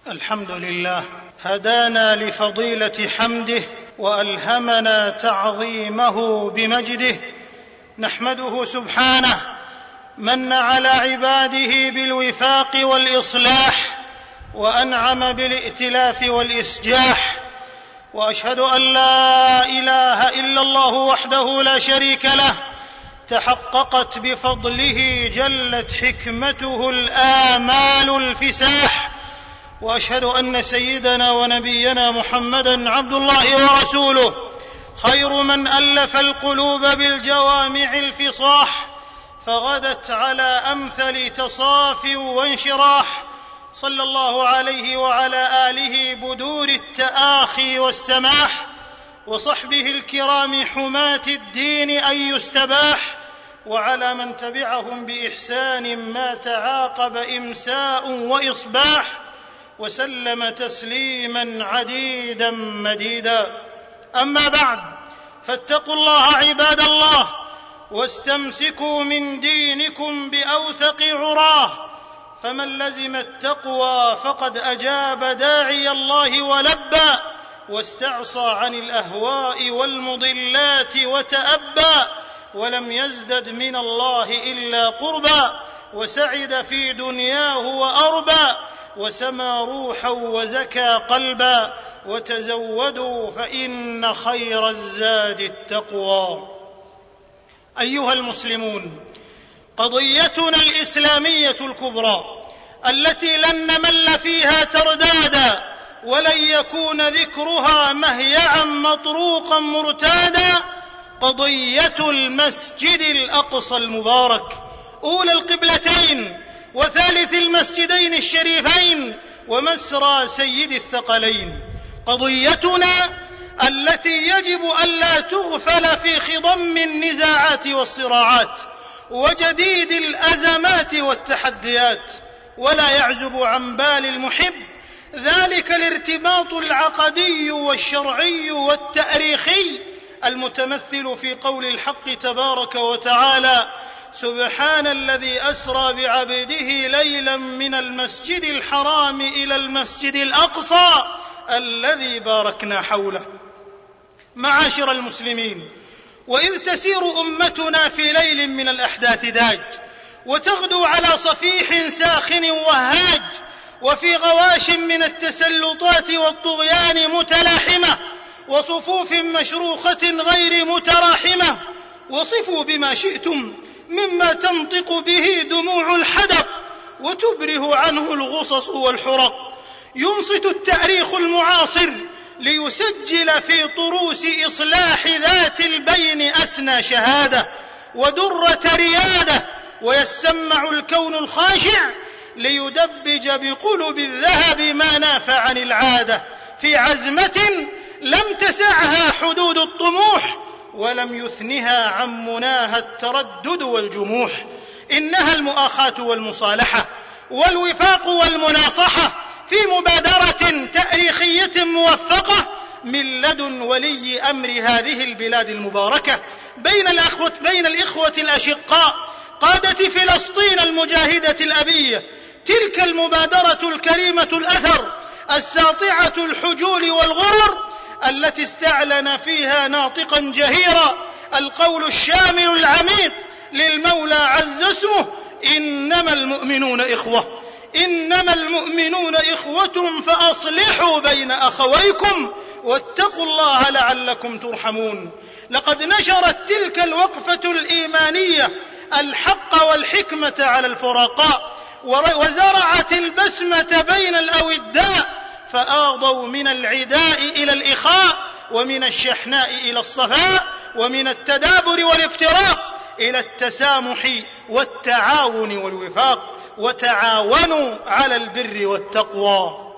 الحمد لله هدانا لفضيلة حمده وألهمنا تعظيمه بمجده. نحمده سبحانه من على عباده بالوفاق والإصلاح وأنعم بالائتلاف والإسجاح، وأشهد أن لا إله إلا الله وحده لا شريك له تحققت بفضله جلت حكمته الآمال الفساح، وأشهد أن سيدنا ونبينا محمدًا عبد الله ورسوله خير من ألف القلوب بالجوامع الفصاح، فغدت على أمثل تصاف وانشراح، صلى الله عليه وعلى آله بدور التآخي والسماح، وصحبه الكرام حماة الدين أن يستباح، وعلى من تبعهم بإحسان ما تعاقب إمساء وإصباح، وسلم تسليما عديدا مديدا. أما بعد، فاتقوا الله عباد الله، واستمسكوا من دينكم بأوثق عراه، فمن لزم التقوى فقد أجاب داعي الله ولبى، واستعصى عن الأهواء والمضلات وتأبى، ولم يزدد من الله إلا قربا، وسعد في دنياه وأربى، وسمى روحا وزكى قلبا، وتزودوا فإن خير الزاد التقوى. أيها المسلمون، قضيتنا الإسلامية الكبرى التي لن نمل فيها تردادا، ولن يكون ذكرها مهيعا مطروقا مرتادا، قضية المسجد الأقصى المبارك، أولى القبلتين وثالث المسجدين الشريفين ومسرى سيد الثقلين. قضيتنا التي يجب ألا تغفل في خضم النزاعات والصراعات وجديد الأزمات والتحديات، ولا يعزب عن بال المحب ذلك الارتباط العقدي والشرعي والتاريخي المتمثل في قول الحق تبارك وتعالى: سبحان الذي أسرى بعبده ليلا من المسجد الحرام إلى المسجد الأقصى الذي باركنا حوله. معاشر المسلمين، وإذ تسير أمتنا في ليل من الأحداث داج، وتغدو على صفيح ساخن وهاج، وفي غواش من التسلطات والطغيان متلاحمة، وصفوف مشروخة غير متراحمة، وصفوا بما شئتم مما تنطق به دموع الحدق وتبره عنه الغصص والحرق، ينصت التاريخ المعاصر ليسجل في طروس إصلاح ذات البين أسنى شهادة ودرة ريادة، ويسمع الكون الخاشع ليدبج بقلب الذهب ما ناف عن العادة، في عزمة لم تسعها حدود الطموح ولم يثنها عن مناها التردد والجموح. إنها المؤاخاة والمصالحة والوفاق والمناصحة في مبادرة تاريخية موفقة من لدن ولي أمر هذه البلاد المباركة بين الإخوة الأشقاء قادة فلسطين المجاهدة الأبية. تلك المبادرة الكريمة الأثر الساطعة الحجول والغرر التي استعلن فيها ناطقا جهيرا القول الشامل العميق للمولى عز اسمه: إنما المؤمنون إخوة، إنما المؤمنون إخوة فأصلحوا بين أخويكم واتقوا الله لعلكم ترحمون. لقد نشرت تلك الوقفة الإيمانية الحق والحكمة على الفرقاء، وزرعت البسمة بين الأوداء، فآضوا من العداء إلى الإخاء، ومن الشحناء إلى الصفاء، ومن التدابر والافتراق إلى التسامح والتعاون والوفاق، وتعاونوا على البر والتقوى.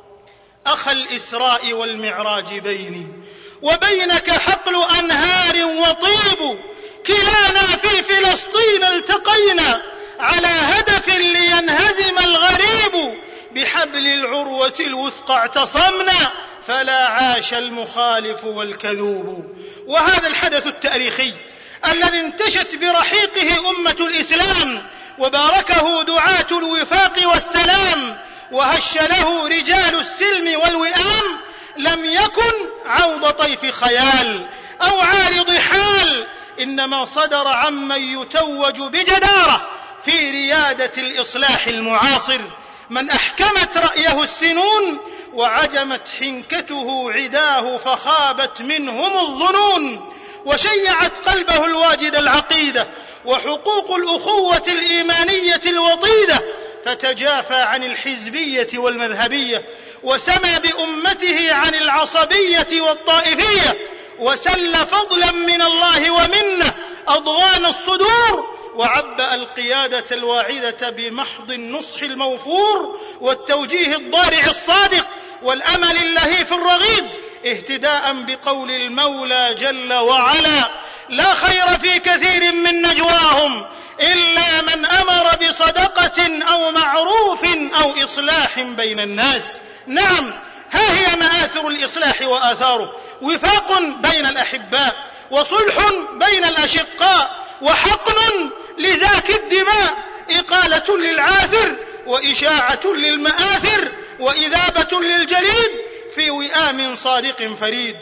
أخ الإسراء والمعراج بيني وبينك حقل أنهار وطيب، كلانا في فلسطين التقينا على هدف لينهزم الغريب، بحبل العروة الوثقى اعتصمنا فلا عاش المخالف والكذوب. وهذا الحدث التاريخي الذي انتشت برحيقه أمة الإسلام وباركه دعاة الوفاق والسلام وهش له رجال السلم والوئام لم يكن عوض طيف خيال أو عارض حال، إنما صدر عمن يتوج بجدارة في ريادة الإصلاح المعاصر، من أحكمت رأيه السنون وعجمت حنكته عداه فخابت منهم الظنون، وشيعت قلبه الواجد العقيدة وحقوق الأخوة الإيمانية الوطيدة، فتجافى عن الحزبية والمذهبية، وسمى بأمته عن العصبية والطائفية، وسل فضلا من الله ومنه أضغان الصدور، وعبأ القيادة الواعدة بمحض النصح الموفور والتوجيه الضارع الصادق والأمل اللهيف الرغيب، اهتداء بقول المولى جل وعلا: لا خير في كثير من نجواهم إلا من أمر بصدقة أو معروف أو إصلاح بين الناس. نعم، ها هي مآثر الإصلاح وآثاره: وفاق بين الأحباء، وصلح بين الأشقاء، وحقن لزاك الدماء، إقالة للعاثر، وإشاعة للمآثر، وإذابة للجليد في وئام صادق فريد،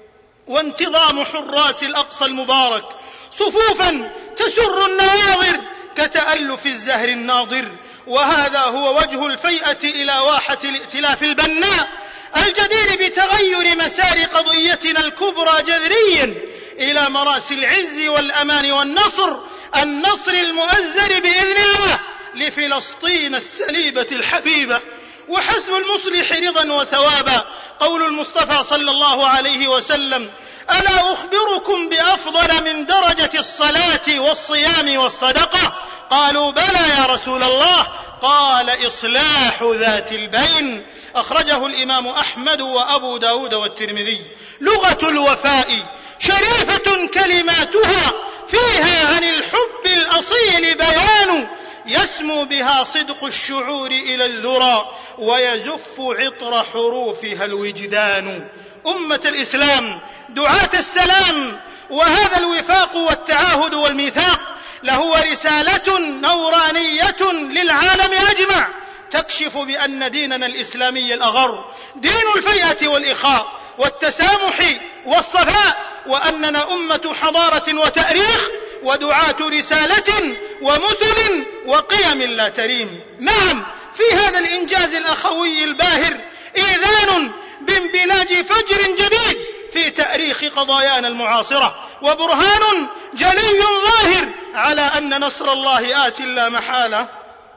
وانتظام حراس الأقصى المبارك صفوفا تسر النواظر كتألف الزهر الناضر. وهذا هو وجه الفيئة إلى واحة الائتلاف البناء الجدير بتغير مسار قضيتنا الكبرى جذريا إلى مراسي العز والأمان والنصر، النصر المؤزر بإذن الله لفلسطين السليبة الحبيبة. وحسب المصلح رضا وثوابا قول المصطفى صلى الله عليه وسلم: ألا أخبركم بأفضل من درجة الصلاة والصيام والصدقة؟ قالوا: بلى يا رسول الله. قال: إصلاح ذات البين. أخرجه الإمام أحمد وأبو داود والترمذي. لغة الوفاء شريفة كلماتها، فيها عن الحب الأصيل بيان، يسمو بها صدق الشعور إلى الذرى، ويزف عطر حروفها الوجدان. أمة الإسلام، دعاة السلام، وهذا الوفاق والتعاهد والميثاق له رسالة نورانية للعالم أجمع، تكشف بأن ديننا الإسلامي الأغر دين الفيئة والإخاء والتسامح والصفاء، وأننا أمة حضارة وتأريخ ودعاة رسالة ومثل وقيم لا تريم. نعم، في هذا الإنجاز الأخوي الباهر إيذان بانبلاج فجر جديد في تأريخ قضايانا المعاصرة، وبرهان جلي ظاهر على أن نصر الله آت لا محالة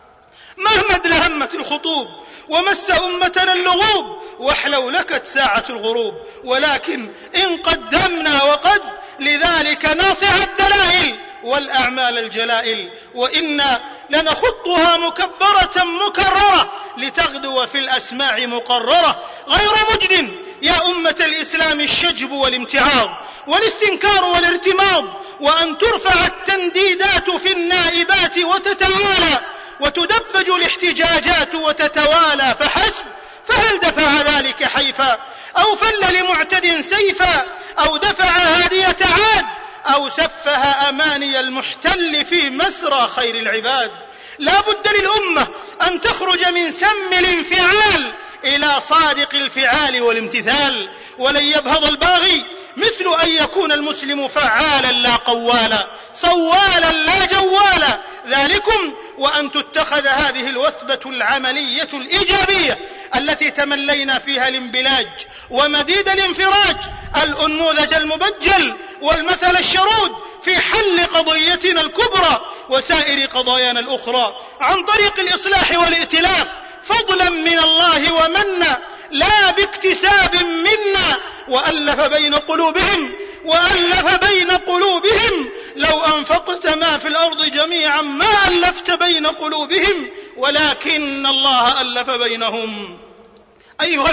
مهما ادلهمت الخطوب ومس أمتنا اللغوب واحلولكت ساعة الغروب، ولكن إن قدمنا وقد لذلك ناصع الدلائل والأعمال الجلائل، وإنا لنخطها مكبرة مكررة لتغدو في الأسماع مقررة، غير مجد يا أمة الإسلام الشجب والامتعاض والاستنكار والارتماض، وأن ترفع التنديدات في النائبات وتتوالى، وتدبج الاحتجاجات وتتوالى فحسب. فهل دفع ذلك حيفا، أو فل لمعتد سيفا، أو دفع هادية عاد، أو سفه أماني المحتل في مسرى خير العباد؟ لا بد للأمة أن تخرج من سم الانفعال إلى صادق الفعال والامتثال، ولن يبهض الباغي مثل أن يكون المسلم فعالا لا قوالا، صوالا لا جوالا، ذلكم وأن تتخذ هذه الوثبة العملية الإيجابية التي تملينا فيها الانبلاج ومديد الانفراج، الأنموذج المبجل والمثل الشرود في حل قضيتنا الكبرى وسائر قضايانا الأخرى عن طريق الإصلاح والائتلاف، فضلا من الله ومنا، لا باكتساب منا. وألف بين قلوبهم لو أنفقت ما في الأرض جميعا ما ألفت بين قلوبهم ولكن الله ألف بينهم. أيها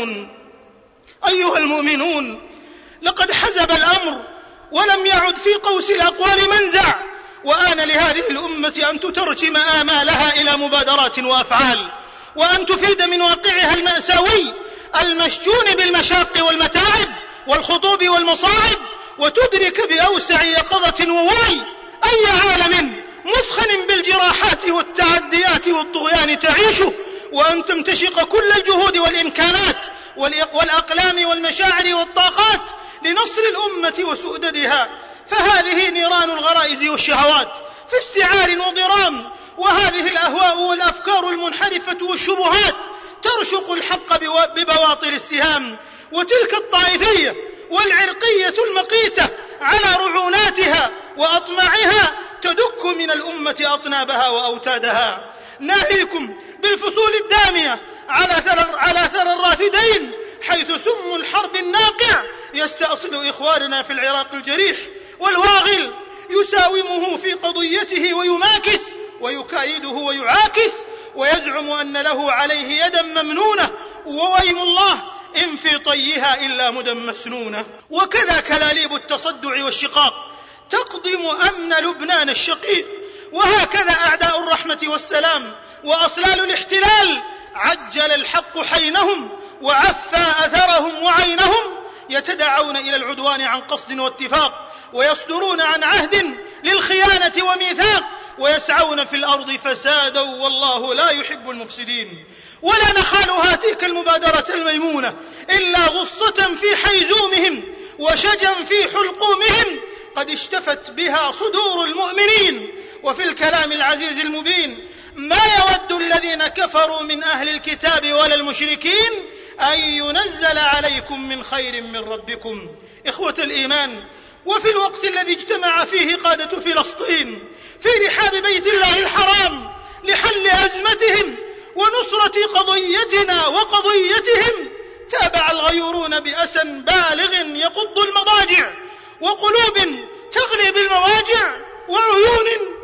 المؤمنون، لقد حزب الأمر ولم يعد في قوس الأقوال منزع، وآن لهذه الأمة أن تترجم آمالها إلى مبادرات وأفعال، وأن تفيد من واقعها المأساوي المشجون بالمشاق والمتاعب والخطوب والمصاعب، وتدرك بأوسع يقظة ووعي أي عالم مثخن بالجراحات والتعديات والطغيان تعيشه، وأن تمتشق كل الجهود والإمكانات والأقلام والمشاعر والطاقات لنصر الأمة وسؤددها، فهذه نيران الغرائز والشهوات في استعار وضرام، وهذه الأهواء والأفكار المنحرفة والشبهات ترشق الحق ببواطل السهام، وتلك الطائفية والعرقية المقيتة على رعوناتها وأطماعها تدك من الأمة أطنابها وأوتادها. ناهيكم بالفصول الدامية على ثرى الرافدين، حيث سم الحرب الناقع يستأصل إخواننا في العراق الجريح، والواغل يساومه في قضيته ويماكس ويكايده ويعاكس، ويزعم أن له عليه يدا ممنونة، وويم الله إن في طيها إلا مدى مسنونة. وكذا كلاليب التصدع والشقاق تقضم أمن لبنان الشقيق، وهكذا أعداء الرحمة والسلام وأصلال الاحتلال عجل الحق حينهم وعفى أثرهم وعينهم، يتدعون إلى العدوان عن قصد واتفاق، ويصدرون عن عهد للخيانة وميثاق، ويسعون في الأرض فسادا والله لا يحب المفسدين. ولا نخالها تلك المبادرة الميمونة إلا غصة في حيزومهم وشجا في حلقومهم قد اشتفت بها صدور المؤمنين. وفي الكلام العزيز المبين: ما يود الذين كفروا من أهل الكتاب ولا المشركين أن ينزل عليكم من خير من ربكم. إخوة الإيمان، وفي الوقت الذي اجتمع فيه قادة فلسطين في رحاب بيت الله الحرام لحل أزمتهم ونصرة قضيتنا وقضيتهم، تابع الغيورون بأسى بالغ يقض المضاجع، وقلوب تغلي بالمواجع، وعيون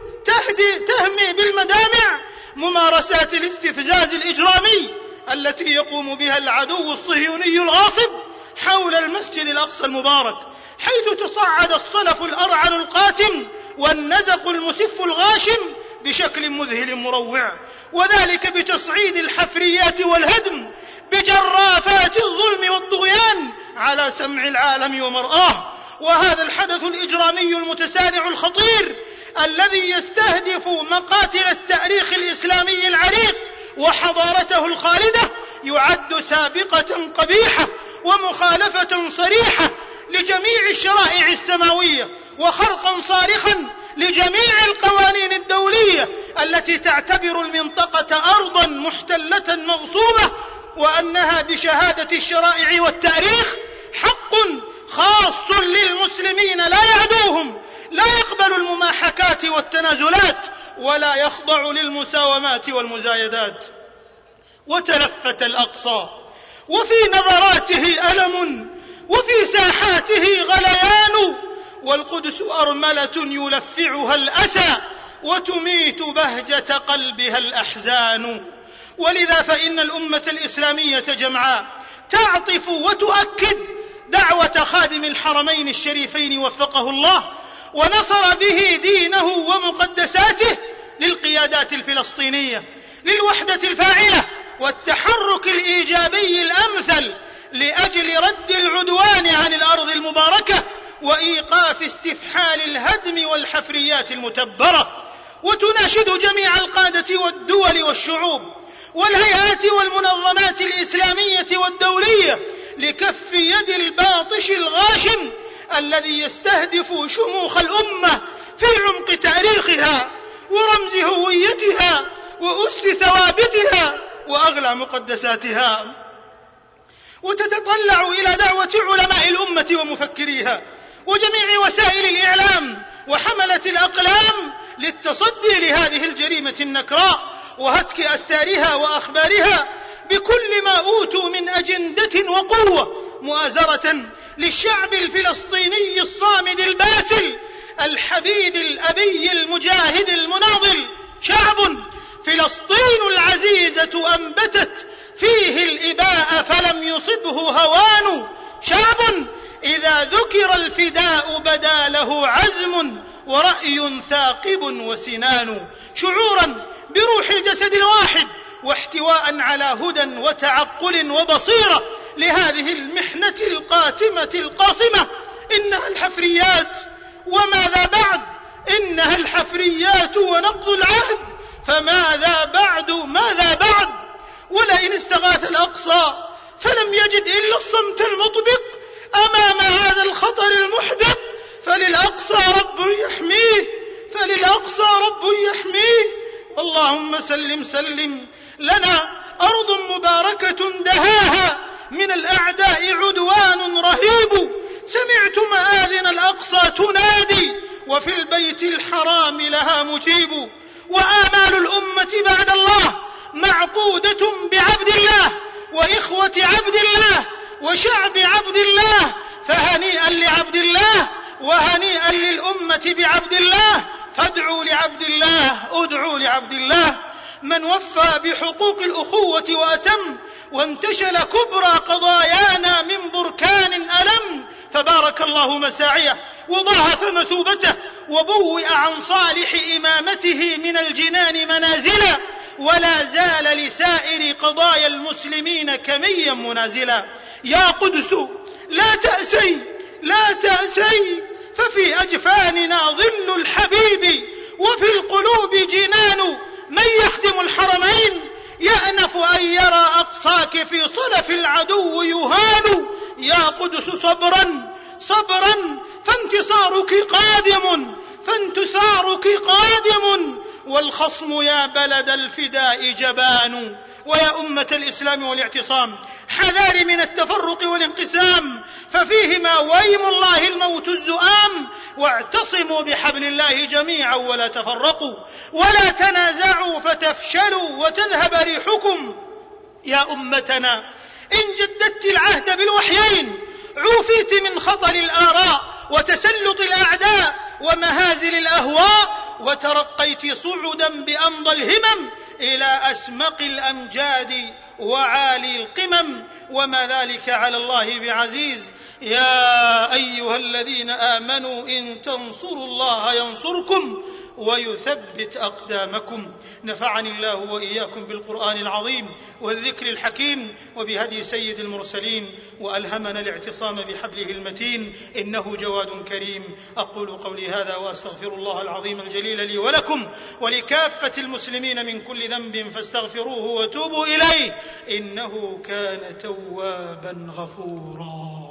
تهمي بالمدامع ممارسات الاستفزاز الإجرامي التي يقوم بها العدو الصهيوني الغاصب حول المسجد الأقصى المبارك، حيث تصعد الصلف الأرعن القاتم والنزق المسف الغاشم بشكل مذهل مروع، وذلك بتصعيد الحفريات والهدم بجرافات الظلم والطغيان على سمع العالم ومرآه. وهذا الحدث الإجرامي المتسارع الخطير الذي يستهدف مقاتل التاريخ الإسلامي العريق وحضارته الخالدة يعد سابقة قبيحة ومخالفة صريحة لجميع الشرائع السماوية، وخرقا صارخا لجميع القوانين الدولية التي تعتبر المنطقة أرضا محتلة مغصوبة، وأنها بشهادة الشرائع والتاريخ حق خاص للمسلمين لا يعدوهم، لا يقبل المماحكات والتنازلات، ولا يخضع للمساومات والمزايدات. وتلفت الأقصى وفي نظراته ألم وفي ساحاته غليان، والقدس أرملة يلفعها الأسى وتميت بهجة قلبها الأحزان. ولذا فإن الأمة الإسلامية جمعاء تعطف وتؤكد دعوة خادم الحرمين الشريفين وفقه الله ونصر به دينه ومقدساته للقيادات الفلسطينية للوحدة الفاعلة والتحرك الإيجابي الأمثل لأجل رد العدوان عن الأرض المباركة وإيقاف استفحال الهدم والحفريات المتبرة. وتناشد جميع القادة والدول والشعوب والهيئات والمنظمات الإسلامية والدولية لكف يد الباطش الغاشم الذي يستهدف شموخ الأمة في عمق تاريخها ورمز هويتها وأس ثوابتها وأغلى مقدساتها. وتتطلع إلى دعوة علماء الأمة ومفكريها وجميع وسائل الإعلام وحملة الأقلام للتصدي لهذه الجريمة النكراء وهتك أستارها وأخبارها بكل ما أوتوا من أجندة وقوة مؤازرة للشعب الفلسطيني الصامد الباسل الحبيب الأبي المجاهد المناضل. شعب فلسطين العزيزة أنبتت فيه الإباء فلم يصبه هوان، شعب إذا ذكر الفداء بدا له عزم ورأي ثاقب وسنان، شعورا بروح الجسد الواحد واحتواء على هدى وتعقل وبصيرة لهذه المحنة القاتمة القاصمة. إنها الحفريات وماذا بعد، إنها الحفريات ونقض العهد، فماذا بعد ماذا بعد. ولئن استغاث الأقصى فلم يجد إلا الصمت المطبق أمام هذا الخطر المحدق، فللأقصى رب يحميه، فللأقصى رب يحميه. اللهم سلم سلم لنا أرض مباركة دهاها من الأعداء عدوان رهيب، سمعت مآذن الأقصى تنادي وفي البيت الحرام لها مجيب. وآمال الأمة بعد الله معقودة بعبد الله وإخوة عبد الله وشعب عبد الله، فهنيئا لعبد الله وهنيئا للأمة بعبد الله، فادعوا لعبد الله، ادعوا لعبد الله من وفى بحقوق الأخوة وأتم، وانتشل كبرى قضايانا من بركان ألم، فبارك الله مساعيه وضاعف مثوبته وبوئ عن صالح إمامته من الجنان منازلا، ولا زال لسائر قضايا المسلمين كميا منازلا. يا قدس لا تأسي لا تأسي، ففي أجفاننا ظل الحبيب وفي القلوب جنان من يخدم الحرمين، يأنف أن يرى أقصاك في صلف العدو يهان. يا قدس صبرا صبرا فانتصارك قادم، فانتصارك قادم، والخصم يا بلد الفداء جبان. ويا أمة الإسلام والاعتصام، حذار من التفرق والانقسام، ففيهما ويم الله الموت الزؤام. واعتصموا بحبل الله جميعا ولا تفرقوا ولا تنازعوا فتفشلوا وتذهب ريحكم. يا أمتنا، إن جددت العهد بالوحيين عوفيت من خطر الآراء وتسلط الأعداء ومهازل الأهواء، وترقيت صعدا بأمضى الهمم إلى أسمق الأمجاد وعالي القمم، وما ذلك على الله بعزيز. يا أيها الذين آمنوا إن تنصروا الله ينصركم ويثبت أقدامكم. نفعني الله وإياكم بالقرآن العظيم والذكر الحكيم وبهدي سيد المرسلين، وألهمنا الاعتصام بحبله المتين، إنه جواد كريم. أقول قولي هذا وأستغفر الله العظيم الجليل لي ولكم ولكافة المسلمين من كل ذنب فاستغفروه وتوبوا إليه، إنه كان توابا غفورا.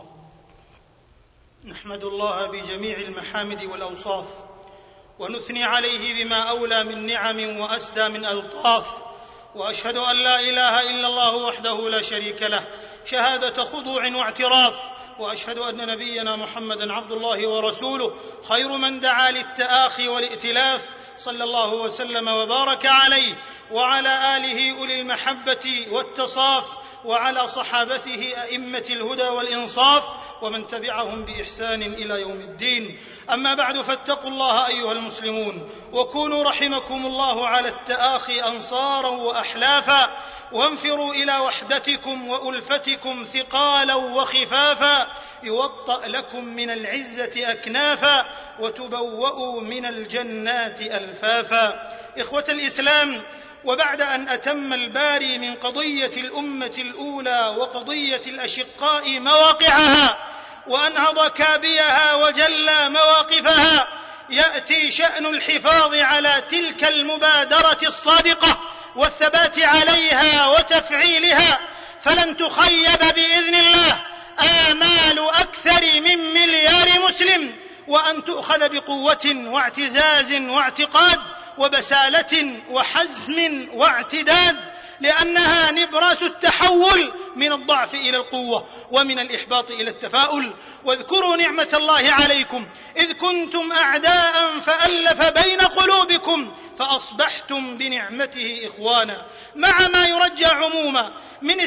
نحمد الله بجميع المحامد والأوصاف، ونثني عليه بما أولى من نعم وأسدى من ألطاف، وأشهد أن لا إله إلا الله وحده لا شريك له شهادة خضوع واعتراف، وأشهد أن نبينا محمدا عبد الله ورسوله خير من دعا للتآخي والائتلاف، صلى الله وسلم وبارك عليه وعلى آله أولي المحبة والتصاف، وعلى صحابته أئمة الهدى والإنصاف، ومن تبعهم بإحسان إلى يوم الدين. أما بعد، فاتقوا الله أيها المسلمون، وكونوا رحمكم الله على التآخي أنصارا وأحلافا، وانفروا إلى وحدتكم وألفتكم ثقالا وخفافا، يوطأ لكم من العزة أكنافا، وتبوأوا من الجنات ألفافا. إخوة الإسلام، وبعد أن أتم الباري من قضية الأمة الأولى وقضية الأشقاء مواقعها وأنهض كابيها وجلى مواقفها، يأتي شأن الحفاظ على تلك المبادرة الصادقة والثبات عليها وتفعيلها، فلن تخيب بإذن الله آمال أكثر من مليار مسلم، وأن تؤخذ بقوة واعتزاز واعتقاد وبسالة وحزم واعتداد، لأنها نبراس التحول من الضعف إلى القوة ومن الإحباط إلى التفاؤل. واذكروا نعمة الله عليكم إذ كنتم أعداء فألف بين قلوبكم فأصبحتم بنعمته إخوانا، مع ما يرجى عموما من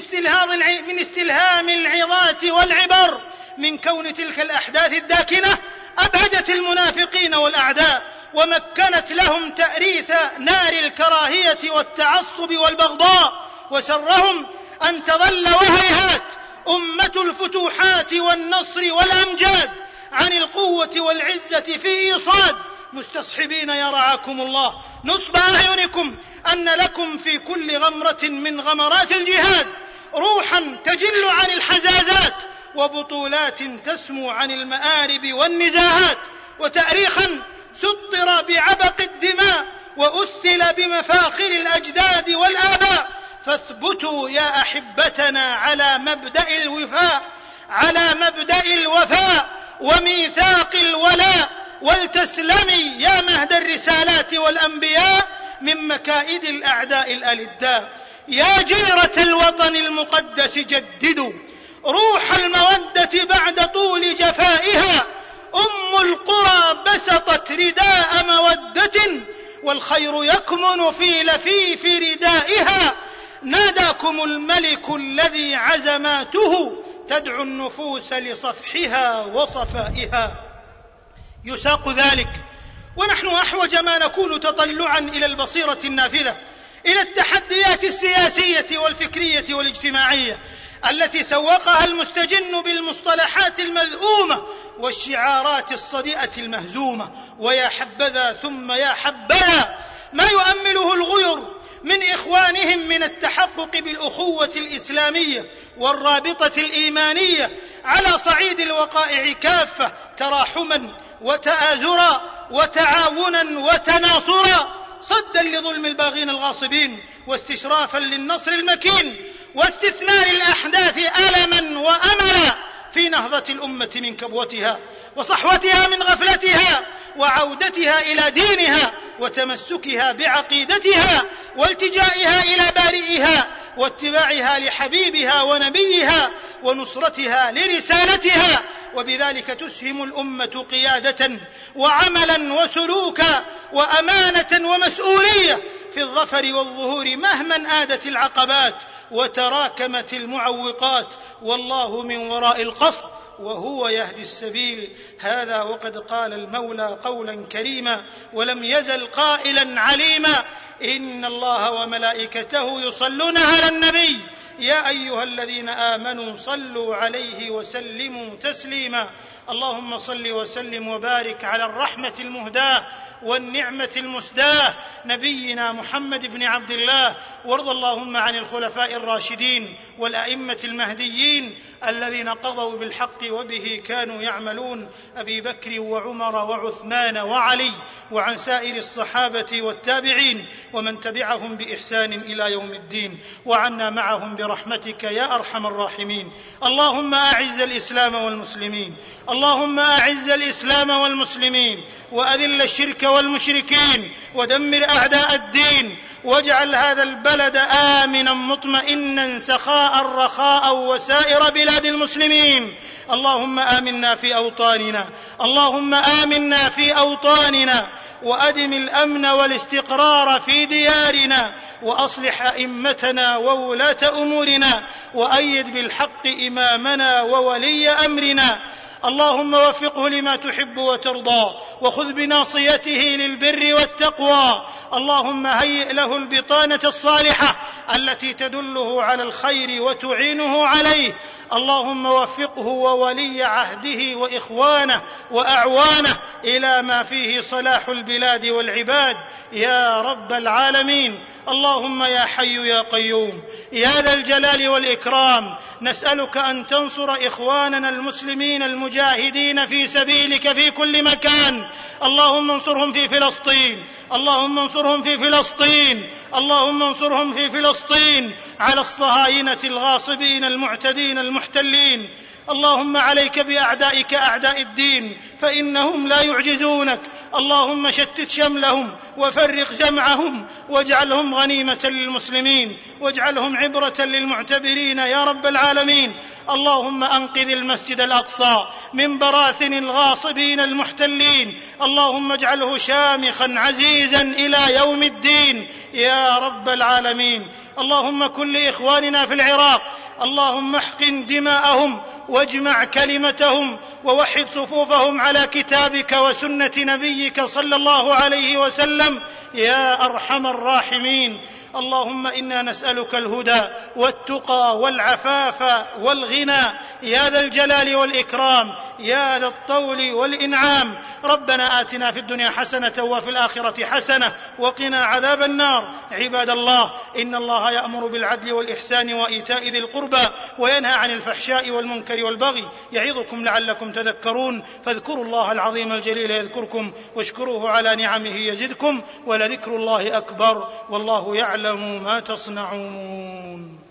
استلهام العظات والعبر من كون تلك الأحداث الداكنة أبهجت المنافقين والأعداء، ومكنت لهم تأريث نار الكراهية والتعصب والبغضاء، وسرهم أن تظل وهيهات أمة الفتوحات والنصر والأمجاد عن القوة والعزة في إيصاد، مستصحبين يا رعاكم الله نصب أعينكم أن لكم في كل غمرة من غمرات الجهاد روحا تجل عن الحزازات، وبطولات تسمو عن المآرب والنزاهات، وتأريخا سطر بعبق الدماء وأثل بمفاخر الأجداد والآباء، فاثبتوا يا أحبتنا على مبدأ الوفاء وميثاق الولاء، ولتسلمي يا مهد الرسالات والأنبياء من مكائد الأعداء الألداء. يا جيرة الوطن المقدس جددوا روح المودة بعد طول جفائها. أم القرى بسطت رداء مودة، والخير يكمن في لفيف ردائها. ناداكم الملك الذي عزماته تدعو النفوس لصفحها وصفائها. يساق ذلك ونحن أحوج ما نكون تطلعا إلى البصيرة النافذة، إلى التحديات السياسية والفكرية والاجتماعية التي سوقها المستجن بالمصطلحات المذءومة والشعارات الصدئة المهزومة. ويا حبذا ثم يا حبذا ما يؤمله الغير من إخوانهم من التحقق بالأخوة الإسلامية والرابطة الإيمانية على صعيد الوقائع كافة، تراحما وتآزرا وتعاونا وتناصرا، صدا لظلم الباغين الغاصبين واستشرافا للنصر المكين، واستثمار الأحداث ألما وأملا في نهضة الأمة من كبوتها وصحوتها من غفلتها، وعودتها إلى دينها وتمسكها بعقيدتها والتجائها إلى بارئها واتباعها لحبيبها ونبيها ونصرتها لرسالتها. وبذلك تسهم الأمة قيادة وعملا وسلوكا وأمانة ومسؤولية في الظفر والظهور مهما آدت العقبات وتراكمت المعوقات، والله من وراء القصد وهو يهدي السبيل. هذا وقد قال المولى قولا كريما ولم يزل قائلا عليما: إن الله وملائكته يصلون على النبي يا أيها الذين آمنوا صلوا عليه وسلموا تسليما. اللهم صل وسلم وبارك على الرحمة المهداة والنعمة المسداة نبينا محمد بن عبد الله، وارض اللهم عن الخلفاء الراشدين والأئمة المهديين الذين قضوا بالحق وبه كانوا يعملون، أبي بكر وعمر وعثمان وعلي، وعن سائر الصحابة والتابعين ومن تبعهم بإحسان إلى يوم الدين، وعنا معهم برحمتك يا أرحم الراحمين. اللهم أعز الإسلام والمسلمين، اللهم أعز الإسلام والمسلمين، وأذل الشرك والمشركين، ودمر أعداء الدين، واجعل هذا البلد آمنا مطمئنا سخاء رخاء وسائر بلاد المسلمين. اللهم آمنا في أوطاننا، اللهم آمنا في أوطاننا، وأدم الأمن والاستقرار في ديارنا، وأصلح أئمتنا وولاة أمورنا، وأيد بالحق إمامنا وولي أمرنا. اللهم وفقه لما تحب وترضى، وخذ بناصيته للبر والتقوى. اللهم هيئ له البطانة الصالحة التي تدله على الخير وتعينه عليه. اللهم وفقه وولي عهده وإخوانه وأعوانه إلى ما فيه صلاح البلاد والعباد يا رب العالمين. اللهم يا حي يا قيوم يا ذا الجلال والإكرام، نسألك أن تنصر إخواننا المسلمين المجاهدين في سبيلك في كل مكان. اللهم انصرهم في فلسطين، اللهم انصرهم في فلسطين، اللهم انصرهم في فلسطين على الصهاينة الغاصبين المعتدين المحتلين. اللهم عليك بأعدائك أعداء الدين فإنهم لا يعجزونك. اللهم شتت شملهم وفرق جمعهم، واجعلهم غنيمة للمسلمين، واجعلهم عبرة للمعتبرين يا رب العالمين. اللهم أنقذ المسجد الأقصى من براثن الغاصبين المحتلين، اللهم اجعله شامخا عزيزا إلى يوم الدين يا رب العالمين. اللهم كن لإخواننا في العراق، اللهم احقن دماءهم واجمع كلمتهم ووحد صفوفهم على كتابك وسنة نبيك صلى الله عليه وسلم يا أرحم الراحمين. اللهم إنا نسألك الهدى والتقى والعفاف والغنى يا ذا الجلال والإكرام يا ذا الطول والإنعام. ربنا آتنا في الدنيا حسنة وفي الآخرة حسنة وقنا عذاب النار. عباد الله، إن الله يأمر بالعدل والإحسان وإيتاء ذي القربى وينهى عن الفحشاء والمنكر والبغي يعظكم لعلكم تذكرون. فاذكروا الله العظيم الجليل يذكركم واشكروه على نعمه يزدكم ولذكر الله أكبر والله يعلم ما تصنعون.